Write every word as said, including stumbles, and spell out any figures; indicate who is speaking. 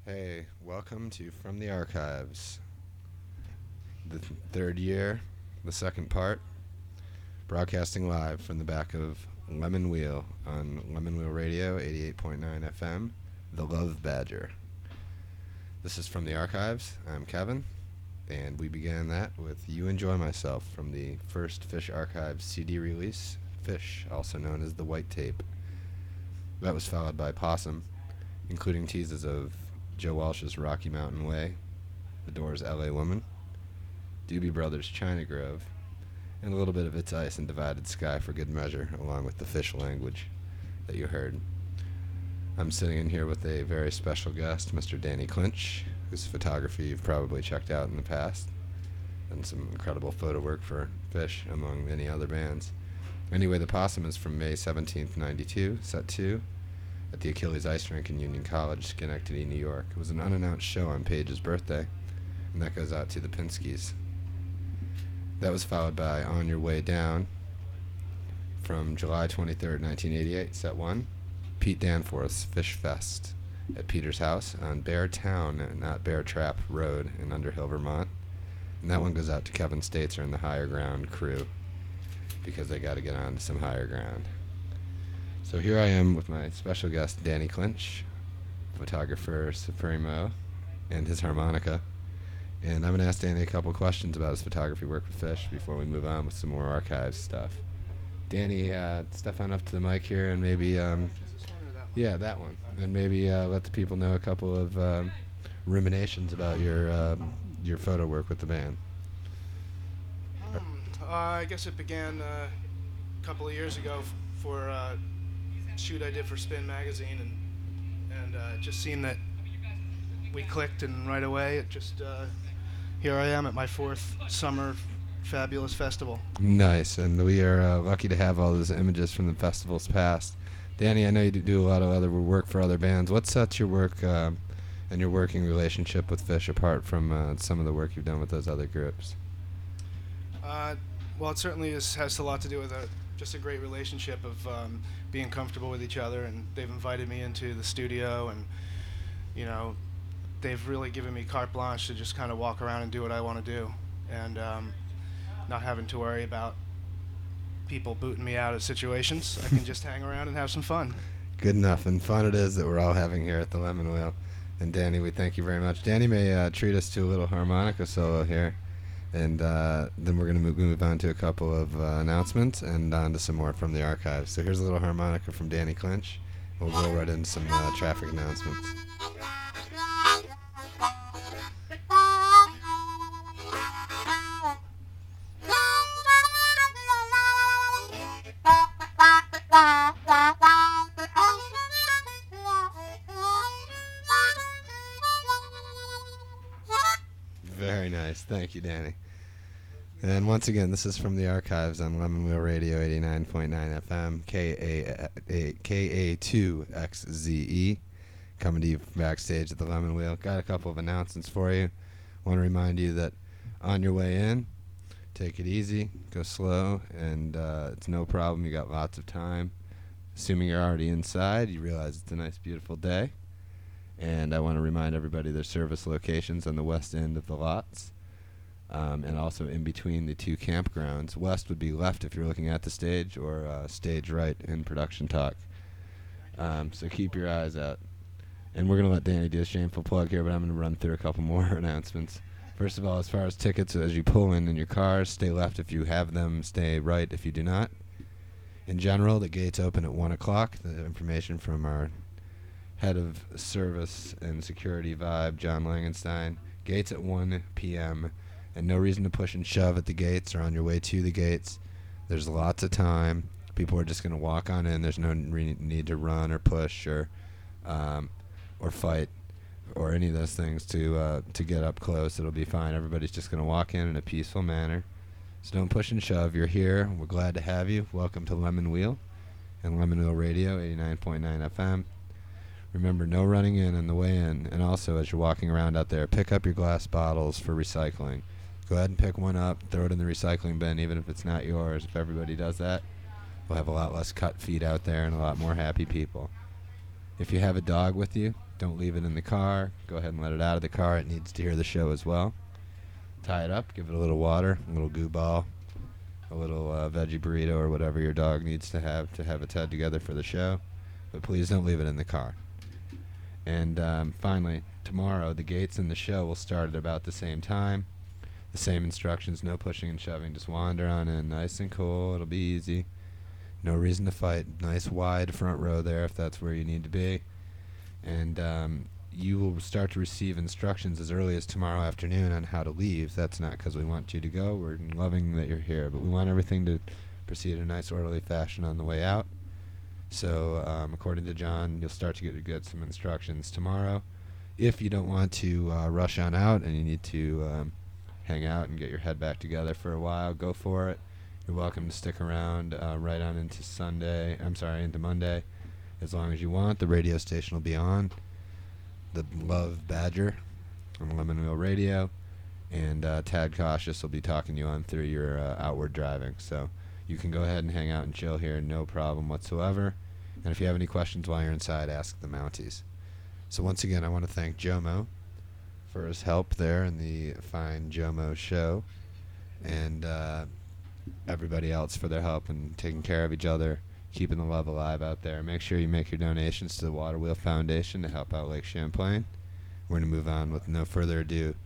Speaker 1: Hey, welcome to From the Archives, the th- third year, the second part, broadcasting live from the back of Lemon Wheel on Lemon Wheel Radio, eighty-eight point nine F M, The Love Badger. This is From the Archives. I'm Kevin, and we began that with You Enjoy Myself from the first Fish Archives C D release, Fish, also known as The White Tape. That was followed by Possum, including teases of Joe Walsh's Rocky Mountain Way, The Doors' L A Woman, Doobie Brothers' China Grove, and a little bit of It's Ice and Divided Sky for good measure, along with the Fish language that you heard. I'm sitting in here with a very special guest, Mister Danny Clinch, whose photography you've probably checked out in the past, and some incredible photo work for Fish, among many other bands. Anyway, The Possum is from May seventeenth, ninety-two, set two, at the Achilles Ice Rink in Union College, Schenectady, New York. It was an unannounced show on Paige's birthday, and that goes out to the Pinskys. That was followed by On Your Way Down from July twenty-third, nineteen eighty-eight, set one, Pete Danforth's Fish Fest at Peter's house on Bear Town, not Bear Trap Road in Underhill, Vermont. And that one goes out to Kevin Staitzer and the Higher Ground crew, because they got to get on to some higher ground. So here I am with my special guest, Danny Clinch, photographer supremo, and his harmonica. And I'm going to ask Danny a couple questions about his photography work with Fish before we move on with some more archives stuff. Danny, uh, step on up to the mic here and maybe, um, yeah, that one. And maybe uh, let the people know a couple of um, ruminations about your um, your photo work with the band.
Speaker 2: Um, uh, I guess it began uh, a couple of years ago f- for uh, a shoot I did for Spin Magazine, and and uh, it just seemed that we clicked, and right away it just uh, here I am at my fourth summer f- fabulous festival.
Speaker 1: Nice, and we are uh, lucky to have all those images from the festivals past. Danny, I know you do a lot of other work for other bands. What sets your work uh, and your working relationship with Fish apart from uh, some of the work you've done with those other groups?
Speaker 2: Uh, well, it certainly is, has a lot to do with a, just a great relationship of um, being comfortable with each other, and they've invited me into the studio, and you know, they've really given me carte blanche to just kind of walk around and do what I want to do, and um, not having to worry about people booting me out of situations. I can just hang around and have some fun.
Speaker 1: Good enough, and fun it is that we're all having here at the Lemon Wheel. And Danny, we thank you very much. Danny may uh, treat us to a little harmonica solo here, and uh, then we're going to move, move on to a couple of uh, announcements and on to some more from the archives. So here's a little harmonica from Danny Clinch. We'll go right into some uh, traffic announcements. Very nice. Thank you, Danny. And once again, this is From the Archives on Lemon Wheel Radio eighty-nine point nine F M, K A two X Z E, coming to you from backstage at the Lemon Wheel. Got a couple of announcements for you. Want to remind you that on your way in, take it easy, go slow, and uh, it's no problem. You got lots of time. Assuming you're already inside, you realize it's a nice, beautiful day. And I want to remind everybody there's service locations on the west end of the lots, um, and also in between the two campgrounds. West would be left if you're looking at the stage, or uh, stage right in Production Talk. Um, so keep your eyes out. And we're going to let Danny do a shameful plug here, but I'm going to run through a couple more announcements. First of all, as far as tickets, as you pull in in your cars, stay left if you have them, stay right if you do not. In general, the gates open at one o'clock. The information from our head of service and security vibe, John Langenstein. Gates at one p.m. and no reason to push and shove at the gates or on your way to the gates. There's lots of time. People are just going to walk on in. There's no re- need to run or push or um, or fight or any of those things to uh, to get up close. It'll be fine. Everybody's just going to walk in in a peaceful manner. So don't push and shove. You're here. We're glad to have you. Welcome to Lemon Wheel and Lemon Wheel Radio, eighty-nine point nine F M. Remember, no running in on the way in. And also, as you're walking around out there, pick up your glass bottles for recycling. Go ahead and pick one up, throw it in the recycling bin, even if it's not yours. If everybody does that, we'll have a lot less cut feet out there and a lot more happy people. If you have a dog with you, Don't leave it in the car. Go ahead and let it out of the car. It needs to hear the show as well. Tie it up. Give it a little water, a little goo ball, a little uh, veggie burrito, or whatever your dog needs to have to have its head together for the show. But please don't leave it in the car. And um, finally, tomorrow, the gates in the show will start at about the same time. The same instructions, no pushing and shoving. Just wander on in, nice and cool. It'll be easy. No reason to fight. Nice wide front row there if that's where you need to be. And um, you will start to receive instructions as early as tomorrow afternoon on how to leave. That's not because we want you to go. We're loving that you're here, but we want everything to proceed in a nice, orderly fashion on the way out. So, um, according to John, you'll start to get, get some instructions tomorrow. If you don't want to uh, rush on out and you need to um, hang out and get your head back together for a while, go for it. You're welcome to stick around uh, right on into Sunday. I'm sorry, into Monday. As long as you want, the radio station will be on. The Love Badger on Lemon Wheel Radio. And uh, Tad Cautious will be talking you on through your uh, outward driving. So you can go ahead and hang out and chill here, no problem whatsoever. And if you have any questions while you're inside, ask the Mounties. So once again, I want to thank Jomo for his help there in the fine Jomo show. And uh, everybody else for their help and taking care of each other, keeping the love alive out there. Make sure you make your donations to the Water Wheel Foundation to help out Lake Champlain. We're going to move on with no further ado